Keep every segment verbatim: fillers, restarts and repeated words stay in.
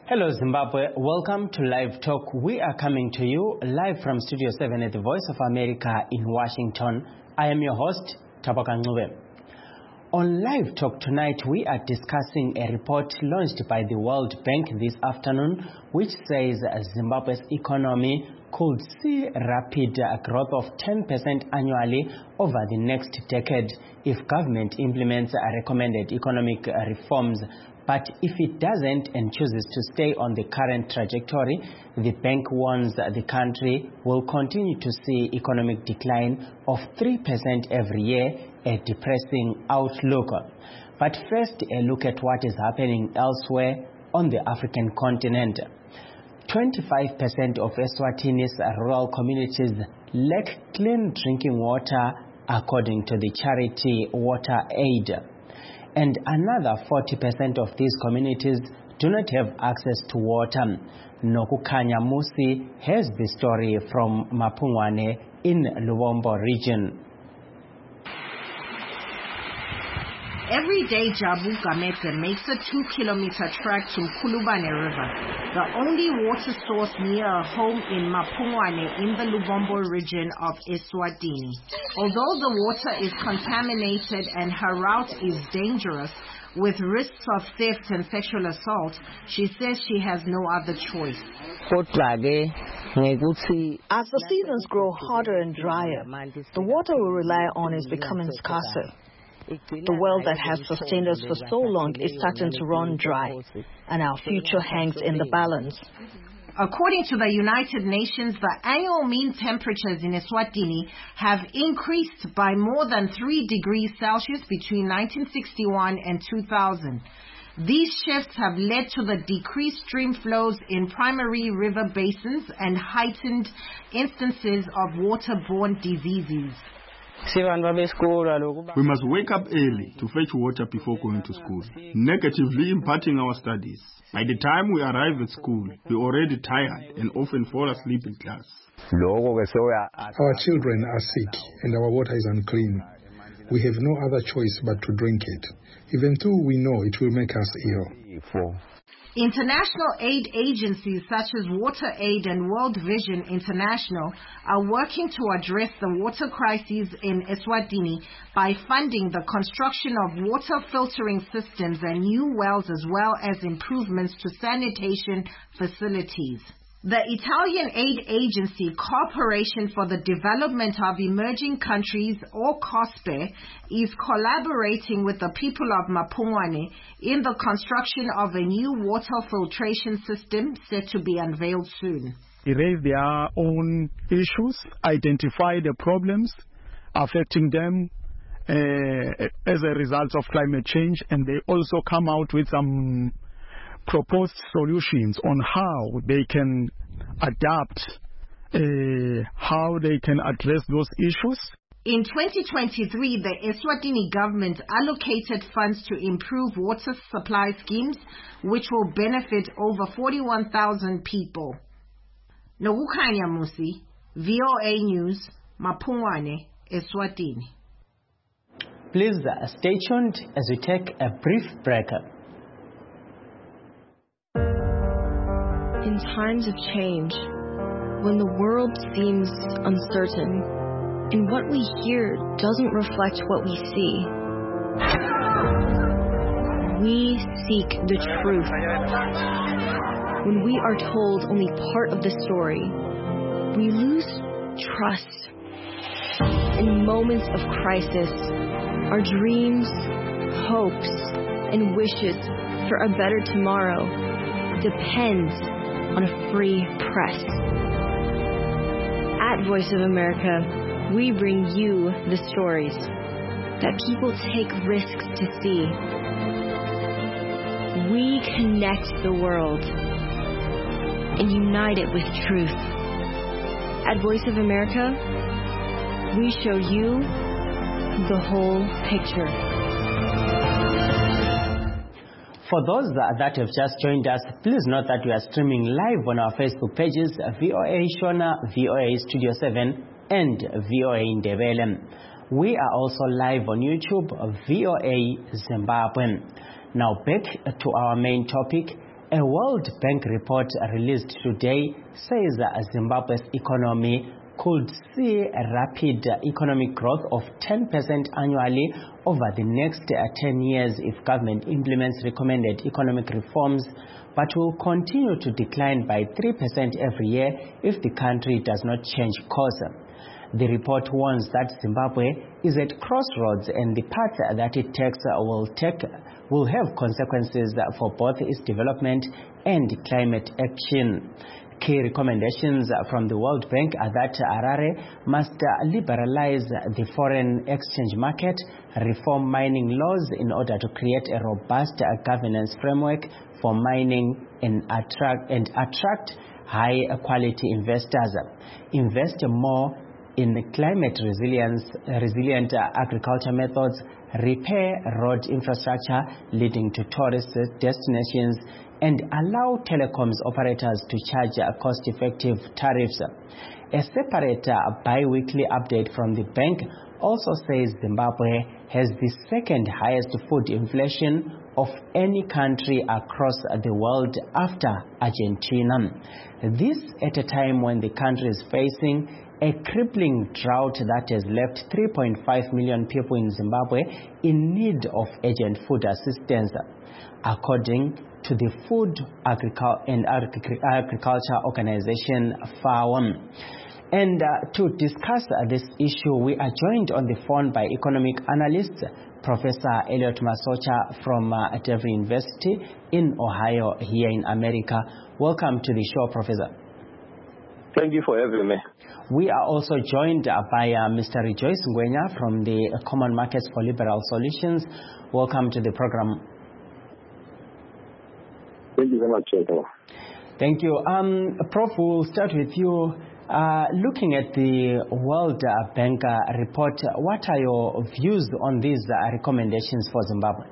Hello Zimbabwe, welcome to Live Talk. We are coming to you live from Studio seven at the Voice of America in Washington. I am your host, Tabaka Ncube. On Live Talk tonight, we are discussing a report launched by the World Bank this afternoon, which says Zimbabwe's economy could see rapid growth of ten percent annually over the next decade if government implements recommended economic reforms. But if it doesn't and chooses to stay on the current trajectory, the bank warns that the country will continue to see economic decline of three percent every year, a depressing outlook. But first, a look at what is happening elsewhere on the African continent. twenty-five percent of Eswatini's rural communities lack clean drinking water, according to the charity Water Aid. And another forty percent of these communities do not have access to water. Nokukhanya Musi has the story from Mapungwane in Lubombo region. Every day, Jabu Gamete makes a two-kilometer trek to Mkulubane River, the only water source near a home in Mapungwane in the Lubombo region of Eswatini. Although the water is contaminated and her route is dangerous, with risks of theft and sexual assault, she says she has no other choice. As the seasons grow hotter and drier, the water we rely on is becoming scarcer. The well that has sustained us for so long is starting to run dry, and our future hangs in the balance. According to the United Nations, the annual mean temperatures in Eswatini have increased by more than three degrees Celsius between nineteen sixty-one and two thousand. These shifts have led to the decreased stream flows in primary river basins and heightened instances of waterborne diseases. We must wake up early to fetch water before going to school, negatively impacting our studies. By the time we arrive at school, we're already tired and often fall asleep in class. Our children are sick and our water is unclean. We have no other choice but to drink it, even though we know it will make us ill. International aid agencies such as Water Aid and World Vision International are working to address the water crises in Eswatini by funding the construction of water filtering systems and new wells, as well as improvements to sanitation facilities. The Italian aid agency Corporation for the Development of Emerging Countries, or COSPE, is collaborating with the people of Mapungwane in the construction of a new water filtration system set to be unveiled soon. They raise their own issues, identify the problems affecting them uh, as a result of climate change, and they also come out with some proposed solutions on how they can adapt, uh, how they can address those issues. In twenty twenty-three, the Eswatini government allocated funds to improve water supply schemes, which will benefit over forty-one thousand people. Nokukhanya Musi, V O A News, Mapungwane, Eswatini. Please uh, stay tuned as we take a brief break. In times of change, when the world seems uncertain and what we hear doesn't reflect what we see, we seek the truth. When we are told only part of the story, we lose trust. In moments of crisis, our dreams, hopes, and wishes for a better tomorrow depends on a free press. At Voice of America, we bring you the stories that people take risks to see. We connect the world and unite it with truth. At Voice of America, we show you the whole picture. For those that, that have just joined us, please note that we are streaming live on our Facebook pages, V O A Shona, V O A Studio seven, and V O A Ndebele. We are also live on YouTube, V O A Zimbabwe. Now back to our main topic. A World Bank report released today says Zimbabwe's economy could see a rapid economic growth of ten percent annually over the next ten years if government implements recommended economic reforms, but will continue to decline by three percent every year if the country does not change course. The report warns that Zimbabwe is at crossroads and the path that it takes will take will have consequences for both its development and climate action. Key recommendations from the World Bank are that Harare must liberalize the foreign exchange market, reform mining laws in order to create a robust governance framework for mining and attract, and attract high-quality investors, invest more in climate resilience, resilient agriculture methods, repair road infrastructure leading to tourist destinations, and allow telecoms operators to charge cost-effective tariffs. A separate bi-weekly update from the bank also says Zimbabwe has the second highest food inflation of any country across the world after Argentina. This at a time when the country is facing a crippling drought that has left three point five million people in Zimbabwe in need of urgent food assistance, according to the Food Agricul- and Agric- Agriculture Organization, FAO. And uh, to discuss uh, this issue, we are joined on the phone by economic analyst Professor Elliot Masocha from uh, Devry University in Ohio here in America. Welcome to the show, Professor. Thank you for having me. We are also joined uh, by uh, Mister Rejoice Ngwenya from the uh, Common Markets for Liberal Solutions. Welcome to the program. Thank you very much, Cheto. Thank you. Um, Prof, we'll start with you. Uh, looking at the World Bank uh, report, what are your views on these uh, recommendations for Zimbabwe?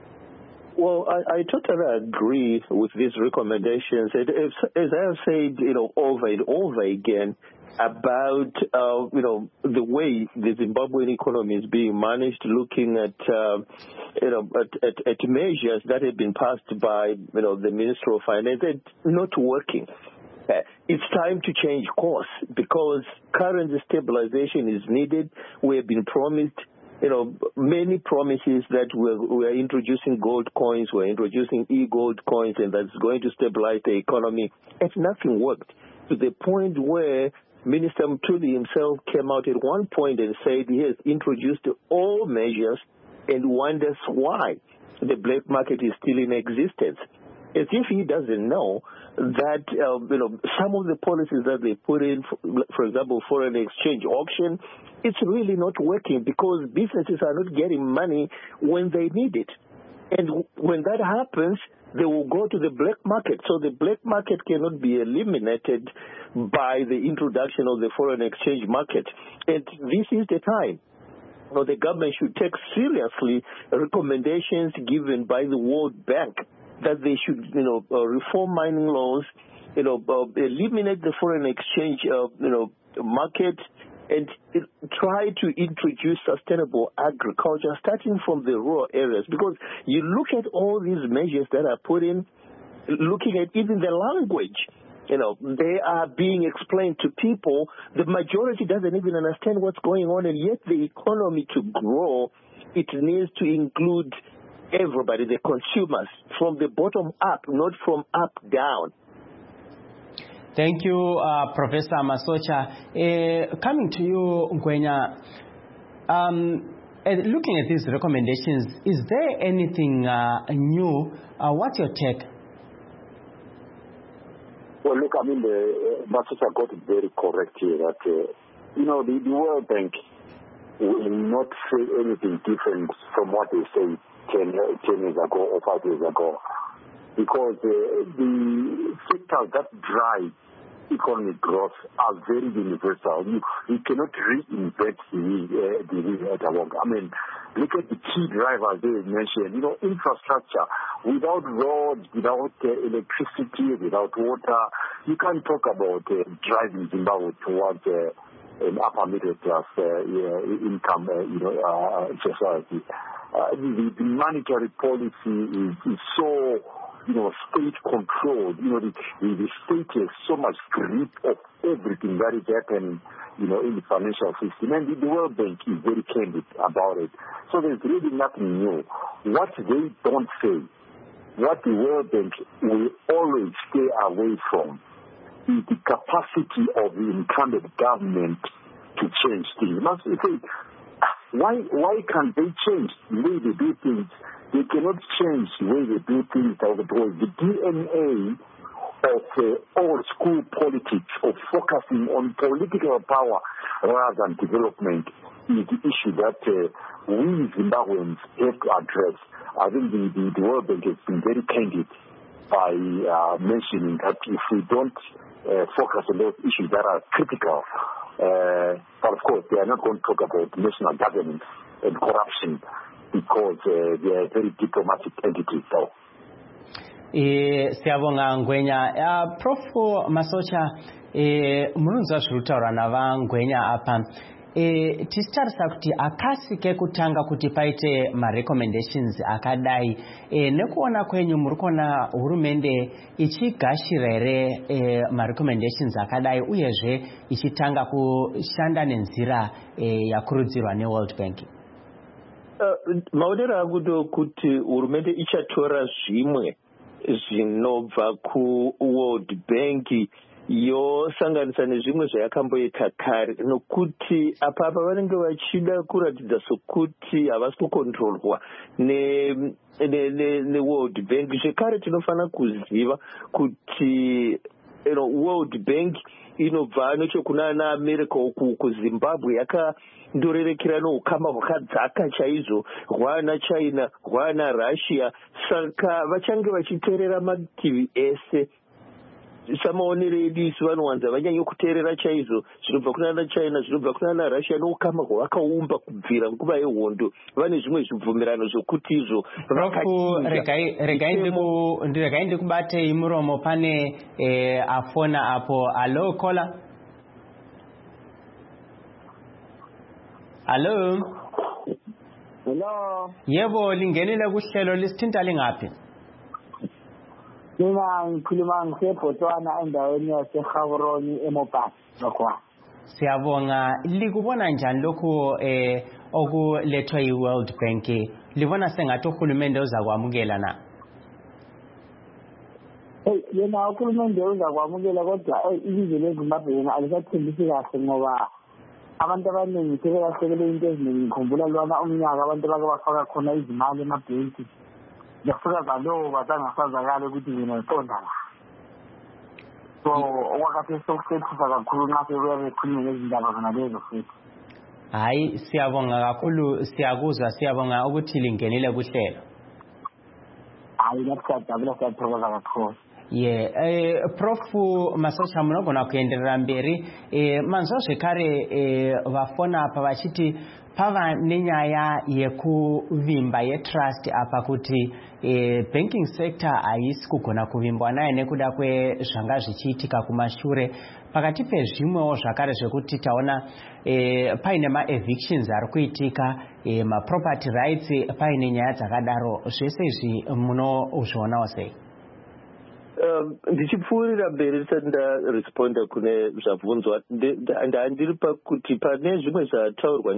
Well, I, I totally agree with these recommendations. It, as, as I have said, you know, over and over again about, uh, you know, the way the Zimbabwean economy is being managed, looking at, uh, you know, at, at, at measures that have been passed by, you know, the Minister of Finance, it's not working. Uh, it's time to change course because currency stabilization is needed. We have been promised, you know, many promises that we're, we're introducing gold coins, we're introducing e-gold coins, and that's going to stabilize the economy. And nothing worked to the point where Minister Mtuli himself came out at one point and said he has introduced all measures and wonders why the black market is still in existence. As if he doesn't know that, uh, you know, some of the policies that they put in, for, for example, foreign exchange auction, it's really not working because businesses are not getting money when they need it. And when that happens, they will go to the black market. So the black market cannot be eliminated by the introduction of the foreign exchange market. And this is the time. You know, the government should take seriously recommendations given by the World Bank that they should, you know, uh, reform mining laws, you know, uh, eliminate the foreign exchange, uh, you know, market, and uh, try to introduce sustainable agriculture, starting from the rural areas. Because you look at all these measures that are put in, looking at even the language, you know, they are being explained to people. The majority doesn't even understand what's going on, and yet the economy to grow, it needs to include everybody, the consumers, from the bottom up, not from up down. Thank you, uh, Professor Masocha. Uh, coming to you, Ngwenya, um, uh, looking at these recommendations, is there anything uh, new? Uh, what's your take? Well, look, I mean, the, uh, Masocha got it very correct here that, uh, you know, the, the World Bank will not say anything different from what they say ten, ten years ago or five years ago, because uh, the sectors that drive economic growth are very universal. You, you cannot reinvent the, uh, the wheel at all. I mean, look at the key drivers they mentioned. You know, infrastructure. Without roads, without uh, electricity, without water, you can't talk about uh, driving Zimbabwe towards uh, an upper middle class uh, yeah, income, uh, you know, uh, society. Uh, the, the monetary policy is, is so you know, state-controlled. You know, the, the state has so much grip of everything that is happening, you know, in the financial system. And the World Bank is very candid about it. So there's really nothing new. What they don't say, what the World Bank will always stay away from, is the capacity of the incumbent government to change things. Now, say, why, why can't they change the way they do things? They cannot change the way they do things because the D N A of uh, old school politics, of focusing on political power rather than development, is the issue that uh, we Zimbabweans have to address. I think the, the, the World Bank has been very candid by uh, mentioning that if we don't uh, focus on those issues that are critical, uh, but of course they are not going to talk about national governance and corruption, because uh, they are very diplomatic entities. So. Eh, siyabonga Ngwenya. Uh, Prof Masocha, eh, mulunza zvirutaura nava Ngwenya apa. Eh, tichitarisa kuti akasike kutanga kuti paite ma-recommendations akadai. Eh, nekuona kwenyu muri kuona hurumende ichigashira here eh, ma-recommendations akadai uyezve ichitanga kushanda nenzira eh, yakurudzirwa ne-World Bank? Uh, maonero angu ndokuti hurumende ichatora zvimwe zvinobva kuWorld Bank yosanganisa nezvimwe zvayakamboita kare, nokuti apapa vanenge vachida kuratidza sokuti havasi kukontrolwa neWorld Bank. Zvekare tinofanira kuziva kuti you know, World Bank inobva nechokuna America uku kuZimbabwe yakandorerekera noukama hwakadzaka chaizvo hwana China hwana Russia, saka vachange vachiteerera mativi ese. Samaonero edu isu vanowanza vanyanya kuteerera chaizvo zvinobva kuna China zvinobva kuna Russia noukama hwakaumba kubvira nguva yehondo. Vane zvimwe zvibvumirano zvokuti izvo regai ndikubatei muromo pane eh, afona apo. Alo kola. Alo. Hello. Yebo, lingenile kuhlelo lisithinta lingaphi? Mina ngikhuluma ngiseBotswana endaweni yaseGaborone eMopani lokho. Siyabonga. Likubona njani lokho eh okulethwa yiWorld Bank? Libona sengathi uhulumende uzakwamukela na? Eh yena uhulumende uzakwamukela kodwa ilizwe leZimbabwe yena alisathembisi kahle ngoba abantu abaningi sebelahlekele into eziningi. Ngikhumbula lwana umnyaka abantu bake bafaka khona izimali emabhenki. Yafika zalo batangasazakala ukuthi mina ngiqonda la. So okwakathe sokusethusa kakhulu nxa sebuya bekhulume ngezindaba zona lezo futhi. Hayi, siyabonga kakhulu, siyakuzwa, siyabonga ukuthi lingenile kuhlelo. Hayi, lapha siyathokoza kakhulu. Yeah, eh, Prof Masocha munogona kuenderera mberi. Eh, manzwa zvekare eh, vafona apa vachiti pava nenyaya yekuvimba yetrust apa kuti eh, banking sector haisi kugona kuvimbwa naye nekuda kwezvanga zvichiitika kumashure. Pakati pezvimwewo zvakare zvekuti taona eh, paine ma-evictions ari kuitika, eh, ma-property rights paine nyaya dzakadaro. Zvese izvi munozvionawo sei? Ndichipfuurira mberi ndisati ndaresponda kune zvabvunzwa, ndandiri pakuti pane zvimwe zvataurwa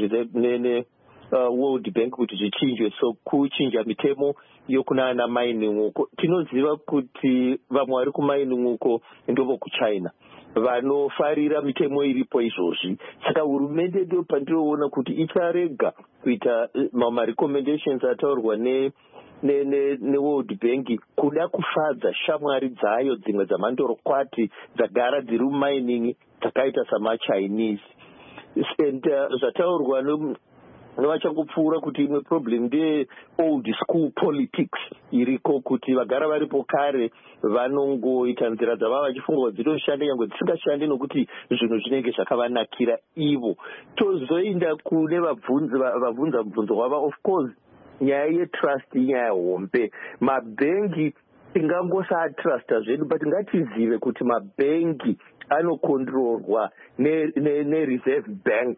neWorld Bank kuti zvichinjwe, so kuchinja mitemo yokunana mining uko. Tinoziva kuti vamwe vari kumining uko ndovo kuChina vanofarira mitemo iripo izvozvi. Saka hurumende ndo pandinoona kuti icharega kuita ma-recommendations ataurwa ne neWorld Bank kuda kufadza shamwari dzayo dzimwe dzamandorokwati dzagara dziri mumining dzakaita samaChinese. And zvataurwa nevachangopfuura kuti imwe problem ndeye old school politics iriko, kuti vagara varipo kare vanongoita nzira dzava vachifunga kuti dzinoshanda nyangwe dzisingashandi nokuti zvinhu zvinenge zvakavanakira ivo. Tozoenda kune vabvunza mubvunzo wava, of course nyaya yetrust inyaya hombe. Mabhengi tingangosaatrusta zvedu, but ngatizive kuti mabhengi anokontrolwa neReserve Bank.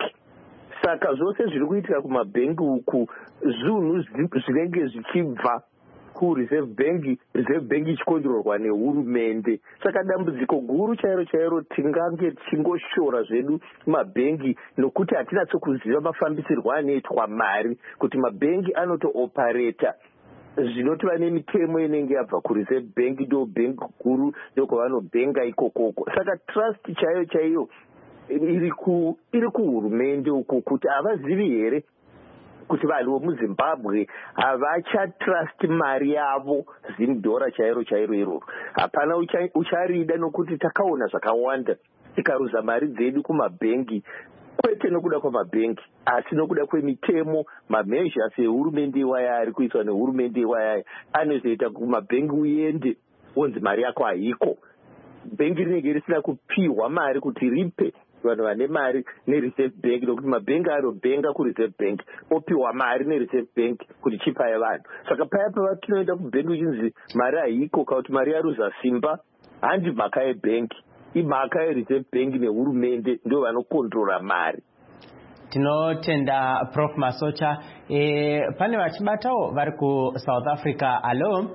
Saka zvose zviri kuitika kumabhengi uku zvinhu zvinenge zvichibva ku Reserve Bank Reserve Bank ichikontrolwa nehurumende. Saka dambudziko guru chairo chairo tingange tichingoshora zvedu mabhengi nokuti hatina tsokuziva mafambisirwo anoitwa mari kuti mabhengi anoto-operata zvinoti vane mitemo inenge yabva kuReserve Bank ndo bank guru ndokwavanobhenga ikokoko. Saka trust chaiyo chaiyo iri ku iri kuhurumende uku kuti havazivi here kuti vanhu vemuZimbabwe havachatrust mari yavo zimdhora chairo chairo iroro. Hapana ucharida nokuti takaona zvakawanda tikaruza mari dzedu kumabhengi, kwete nokuda kwamabhengi asi nokuda kwemitemo mameasures ehurumende iwaya ari kuiswa nehurumende iwaya anozoita kumabhengi uende wonzi mari yako haiko. Bhengi rinenge risina kupiwa mari kuti ripe vanhu vane mari neReserve Bank nokuti mabhengi anobhenga kuReserve Bank opiwa mari neReserve Bank kuti chipaye vanhu. Saka paya pavatinoenda kubhengi uchinzi mari haiko kana kuti mari yaruza simba, handi mhaka yebhengi, imhaka yeReserve Bank nehurumende ndo vanokontrora mari. Tinotenda Prof Masocha. E, pane vachibatawo vari kuSouth Africa. Hello.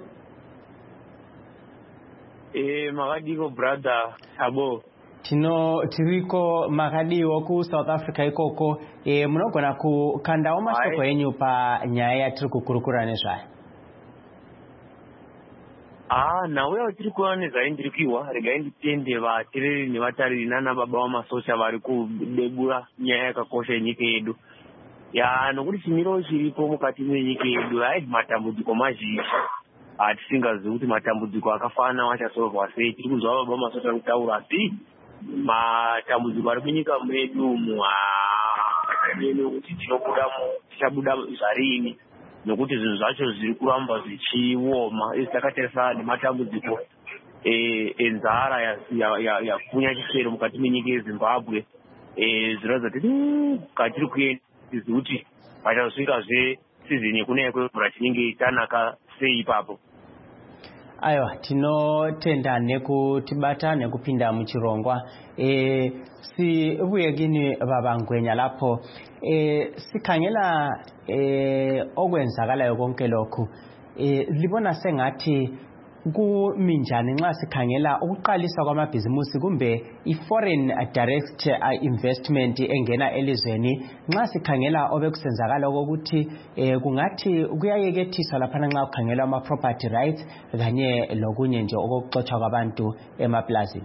Eh, makadiko brother abo. Tino tiriko makadiwo ku South Africa ikoko. E, munogona kukandawo mashoko enyu pa nyaya yatiri kukurukura nezvayo. Ah, nawe watiri kuona nezvaindirikiwa regai nditende vatireri nevatariri nana baba vaMasocha vari kudebura nyaya yakakosha yenyika yedu. Ya nokuti chimiro chiripo mukati menyika yedu hai matambudziko mazhinji atisingazivi kuti matambudziko akafanana wachasolvwa sei. Tiri kuzwa baba vaMasocha kutaura asi matambudziko ari kunyika medu umu kuti tinobuda tichabuda zvarini nokuti zvinhu zvacho zviri kuramba zvichioma. Isi takatarisa nematambudziko enzara yakunya chisero mukati menyika yeZimbabwe. Zvinoratidza kuti katiri kuenda tizivi kuti pachazosvikazve sizini yekunaya kwemvura tinenge tanaka sei ipapo. Aiwa, tinotenda nekutibata nekupinda muchirongwa. E, si ubuyekini babangwenya lapho e, sikhangela e, okwenzakalayo konke lokhu. E, libona sengathi kuminjani nxa sikhangela ukuqalisa kwamabhizimusi kumbe i-foreign direct investment engena elizweni, nxa sikhangela obekusenzakala ukuthi eh, kungathi kuyayekethiswa laphana nxa kukhangela ama-property rights kanye lokunye nje okuxotshwa kwabantu emaplazini.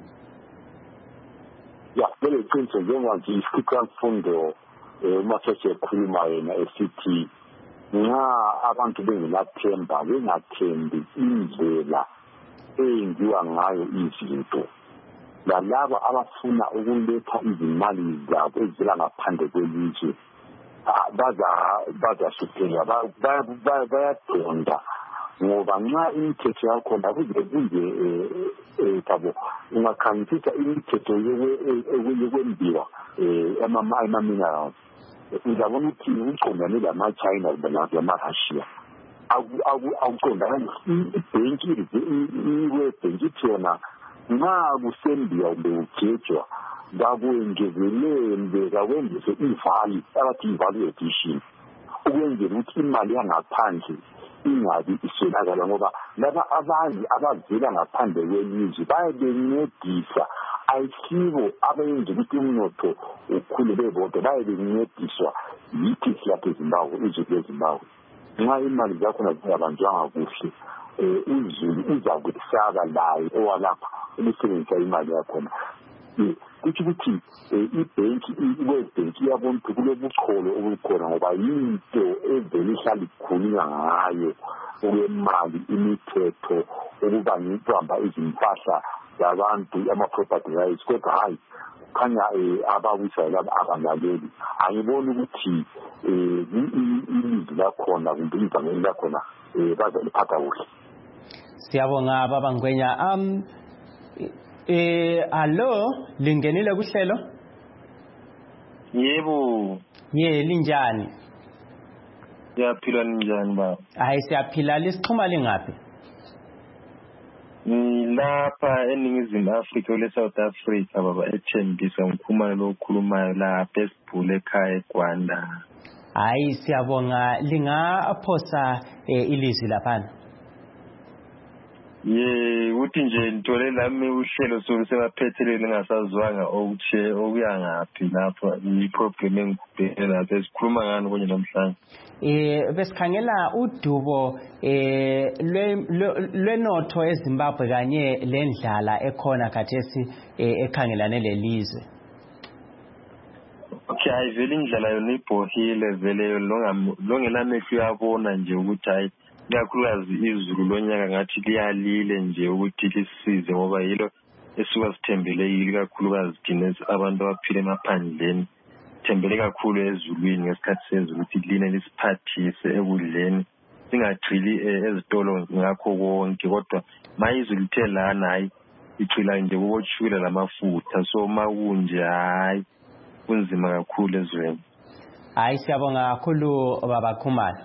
Ya, lelo iqiniso njengoba isikhulumfundo uMasocha ekhuluma yena esithi nxa abantu bengenathemba bengathembi indlela eyenziwa ngayo izinto, lalabo abafuna ukuletha izimali zabo ezivela ngaphandle kwelizwe bazahlupheka, bayadonda ngoba nxa imithetho yakhona kuze kunje tabo ungakhangisisa imithetho yokwembiwa ama-minerals uzabona ukuthi uqondane lama-China lama-Russia akuqondane. Ibhenki iwebhenki ithi yona nxa kusembiwa kumbe ugejwa kakwengezelele kakwenzise ivali abathi i-value addition ukwenzela ukuthi imali yangaphandle ingabi iswelakala ngoba laba abanye abavela ngaphandle kwelizwe bayabencedisa ayisibo abenza ukuthi umnotho ukhule bebodwa, bayabencediswa yithi silapha eZimbabwe, izwe leZimbabwe. Nxa imali zakhona zingabanjwanga kuhle uzulu uzakwesaba laye owalapha ukusebenzisa imali yakhona. Kuthi ukuthi ibhenki iwebhenki iyabona ukuthi kulobucholo obukhona ngoba yinto evele ihlala ikhulunywa ngayo okwemali, imithetho, ukuba ngibamba izimpahla zabantu, ama-property rights, kodwa hayi khanya abawisayo laba abangaleli. Angiboni ukuthi ilizwi lakhona kumbe ivangeli lakhona bazaliphatha kuhle. Siyabonga baba Ngwenya. um eh allo lingenile kuhlelo? Yebo. Ye linjani? Siyaphila njani baba? Hayi siyaphila. Lisixhuma lingaphi? Lapha eNingizimu Afrika le South Africa baba ethembisa ngikhuluma lo khulumayo lapha esibhule ekhaya eGwanda. Hayi siyabonga. Lingaphosa ilizwi laphana. ye uthi nje ntole lami uhlelo solusebaphetheleni ngasazwanga okuthi okuya ngaphi lapho iproblem engikubhekela lapho esikhuluma ngani konje namhlanje. Eh besikhangela udubo eh lwenotho eZimbabwe kanye lendlala ekhona khathesi ekhangelane lelizwe. Okay, hayi vele indlela yona ibhohile vele longelamehlo uyabona nje ukuthi hayi kakhulukazi izulu lonyaka ngathi liyalile nje ukuthi lisize ngoba yilo esuka sithembele yili kakhulukazi thina abantu abaphila emaphandleni thembele kakhulu ezulwini ngesikhathi sezulu ukuthi line lisiphathise ekudleni singagcili ezitolo ngakho konke kodwa mayizulu lithe lana hayi igcila nje ukuboshula lamafutha so makunje hayi kunzima kakhulu ezweni. Hayi siyabonga kakhulu baba Khumalo.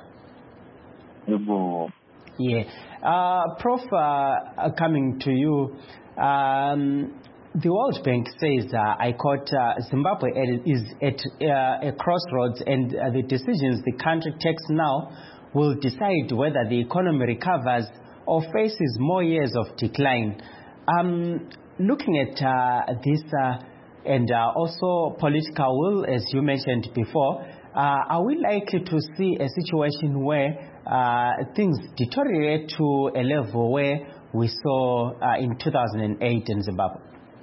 Yebo. Yeah. Uh, Prof, uh, coming to you, um, the World Bank says, uh, I quote, uh, Zimbabwe is at uh, a crossroads and uh, the decisions the country takes now will decide whether the economy recovers or faces more years of decline. Um, looking at uh, this uh, and uh, also political will, as you mentioned before, uh, are we likely to see a situation where uh, things deteriorate to a level where we saw uh, in two thousand eight in Zimbabwe?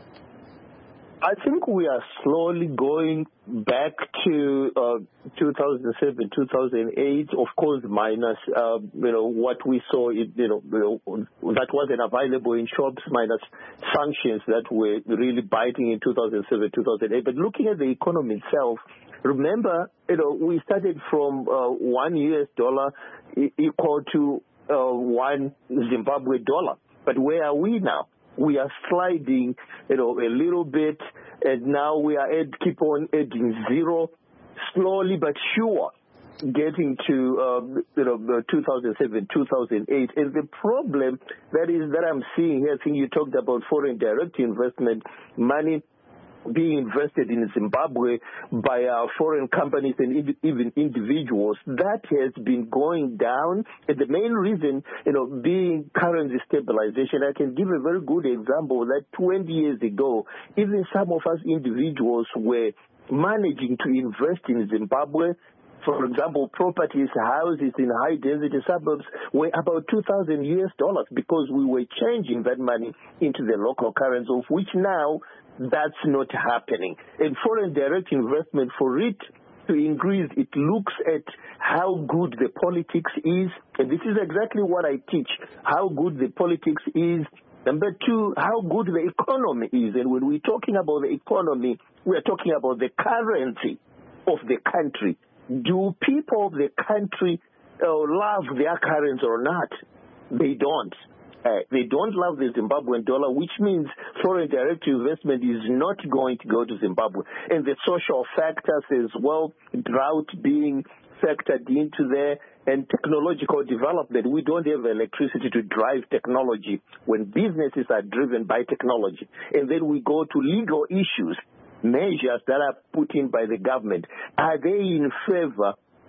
I think we are slowly going back to uh, two thousand seven, two thousand eight, of course, minus, uh, you know, what we saw, you know, you know, that wasn't available in shops, minus sanctions that were really biting in two thousand seven, two thousand eight. But looking at the economy itself, remember, you know, we started from uh, one U S dollar equal to uh, one Zimbabwe dollar. But where are we now? We are sliding, you know, a little bit, and now we are at, keep on adding zero, slowly but sure, getting to, um, you know, two thousand seven, two thousand eight. And the problem that is that I'm seeing here, I think you talked about foreign direct investment, money being invested in Zimbabwe by uh, foreign companies and even individuals, that has been going down. And the main reason, you know, being currency stabilization. I can give a very good example that twenty years ago, even some of us individuals were managing to invest in Zimbabwe. For example, properties, houses in high-density suburbs were about two thousand U S dollars because we were changing that money into the local currency, of which now that's not happening. And foreign direct investment, for it to increase, it looks at how good the politics is. And this is exactly what I teach, how good the politics is. Number two, how good the economy is. And when we're talking about the economy, we are talking about the currency of the country. Do people of the country uh, love their currency or not? They don't. Uh, they don't love the Zimbabwean dollar, which means foreign direct investment is not going to go to Zimbabwe. And the social factors as well, drought being factored into there, and technological development. We don't have electricity to drive technology when businesses are driven by technology. And then we go to legal issues, measures that are put in by the government. Are they in favor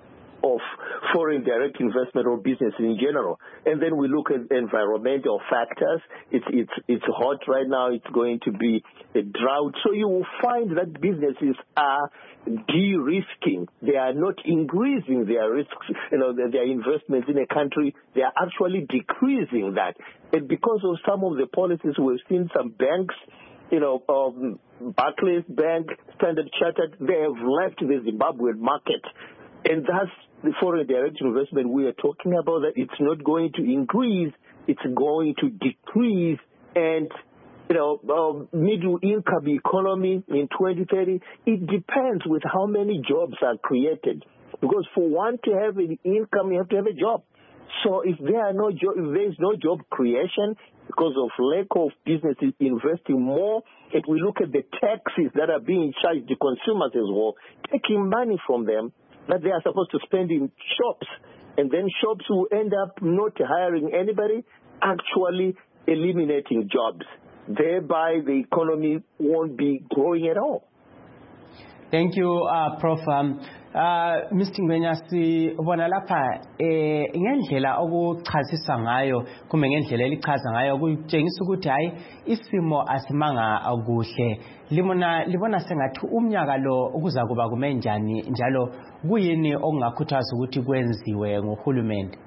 of foreign direct investment or business in general? And then we look at environmental factors. It's it's it's hot right now. It's going to be a drought. So you will find that businesses are de-risking. They are not increasing their risks, you know, their, their investments in a country. They are actually decreasing that. And because of some of the policies, we've seen some banks, you know, um, Barclays Bank, Standard Chartered, they have left the Zimbabwean market. And that's the foreign direct investment we are talking about, that it's not going to increase, it's going to decrease. And, you know, um, middle income economy in twenty thirty, it depends with how many jobs are created. Because for one to have an income, you have to have a job. So if there are no job, if there is no job creation because of lack of businesses investing more, if we look at the taxes that are being charged to consumers as well, taking money from them that they are supposed to spend in shops, and then shops will end up not hiring anybody, actually eliminating jobs. Thereby, the economy won't be growing at all. Thank you, uh, Prof Um, uh, Mister Ngwenya, sibona lapha eh ngendlela okuchasisa ngayo kumbe ngendlela elichaza ngayo kutshengisa ukuthi hayi isimo asimanga akuhle. Libona libona sengathi umnyaka lo ukuza kuba kumenjani njalo kuyini okungakhuthaza ukuthi kwenziwe ngohulumende.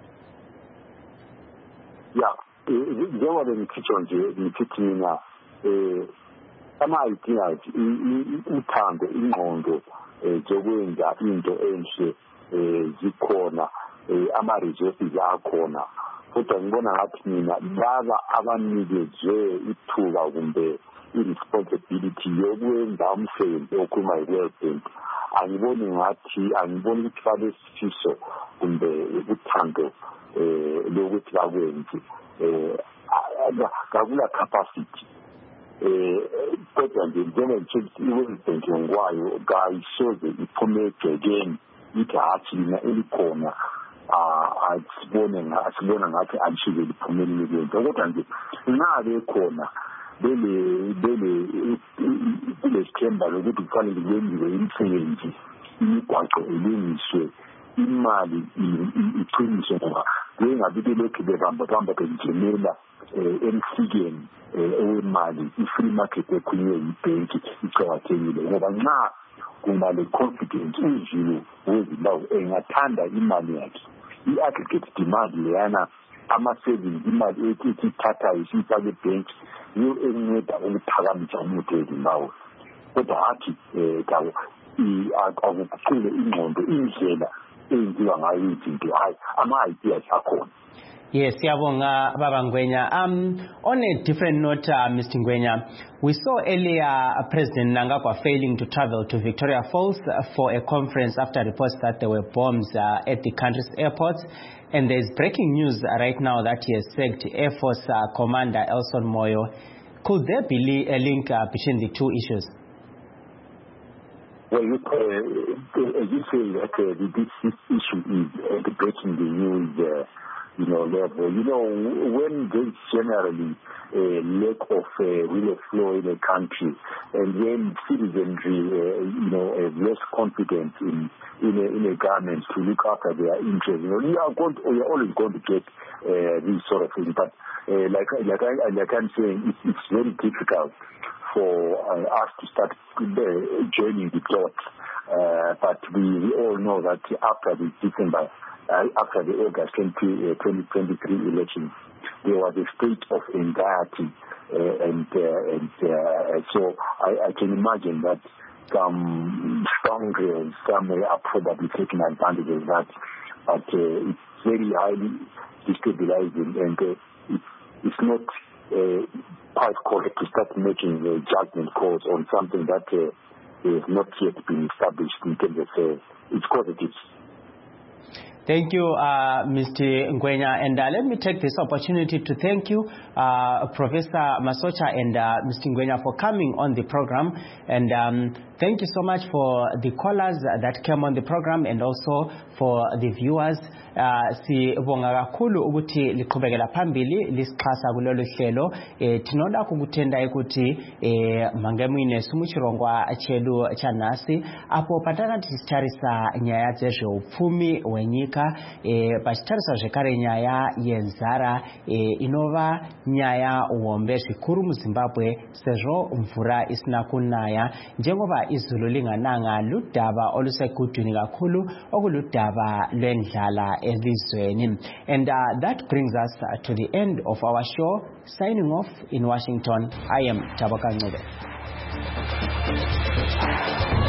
Yeah, njengoba bengitshitsho nje ngithi mina eh ama-ideas uthando ingqondo zokwenza into enhle zikhona ama-resources akhona kodwa ngibona ngathi mina laba abanikezwe ithuba kumbe i-responsibility yokwenza umsebenzi okhuluma i-World Bank angiboni ngathi angiboni ukuthi balesifiso kumbe uthando lokuthi bakwenze kakula capacity kodwa nje njengoba i-World Bank ngokwayo kayisoze iphume egcekeni ithi hathi lina elikhona asibone asibona ngathi alishike liphumele lento kodwa nje nalo ekhona bele bele kulesithemba lokuthi kufanele kwenziwe imisebenzi imigwaqo elungiswe imali iqiniswe ngoba kungabi lokhu behamba hamba benjenela emsikeni owemali i-free market ekhulunywe yibhenki icakathekile ngoba nxa kuma le confidence uzulu wezimbabwe engathanda imali yakhe i-aggregate demand leyana ama-savings imali ethi ithathayo isiyifake ebhenki yiyo enceda ukuphakamisa umnotho wezimbabwe kodwa hathi um akuguqule ingqondo indlela eyenziwa ngayo izinto hayi ama-ideas akhona. Yes, siyabonga Baba Ngwenya. Um, on a different note, uh, Mister Ngwenya, we saw earlier uh, President Mnangagwa failing to travel to Victoria Falls uh, for a conference after reports that there were bombs uh, at the country's airports. And there's breaking news uh, right now that he has sacked Air Force uh, Commander Elson Moyo. Could there be a link uh, between the two issues? Well, look, uh, as you say, that uh, this, this issue is uh, breaking the news uh, you know, level. You know, when there's generally a lack of uh, real flow in a country, and when citizenry, uh, you know, have less confidence in in a, in a government to look after their interests, you know, you are going, to, you're always going to get uh, these sort of things. But uh, like like I like I'm saying, it's, it's very difficult for uh, us to start uh, joining the dots. Uh, but we, we all know that after the December. Uh, after the August twenty twenty-three election, there was a state of anxiety, uh, and uh, and uh, so I, I can imagine that some scoundrels somewhere are probably taking advantage of that. But uh, it's very highly destabilizing, and uh, it's, it's not uh, quite correct to start making uh, judgment calls on something that uh, has not yet been established in terms of uh, its positives. Thank you, uh, Mister Ngwenya. And uh, let me take this opportunity to thank you, uh, Professor Masocha and uh, Mister Ngwenya, for coming on the program. And um, thank you so much for the callers that came on the program and also for the viewers. Sibonga kakhulu ukuthi liqhubekela phambili lisixhasa kulolu hlelo. Tinoda kukutenda ukuthi mangemine sumuchirongwa chelu chanasi apo patana tistarisa nyaya dzezveupfumi wenyika pachitarisa zvekare nyaya yenzara inova nyaya uombe zvikuru muZimbabwe sezvo mvura isina kunaya njengoba izulu lingananga ludaba olusekudwini kakhulu okuludaba lwendlala elizweni. And uh, that brings us uh, to the end of our show. Signing off in Washington, I am Taboka Ngube.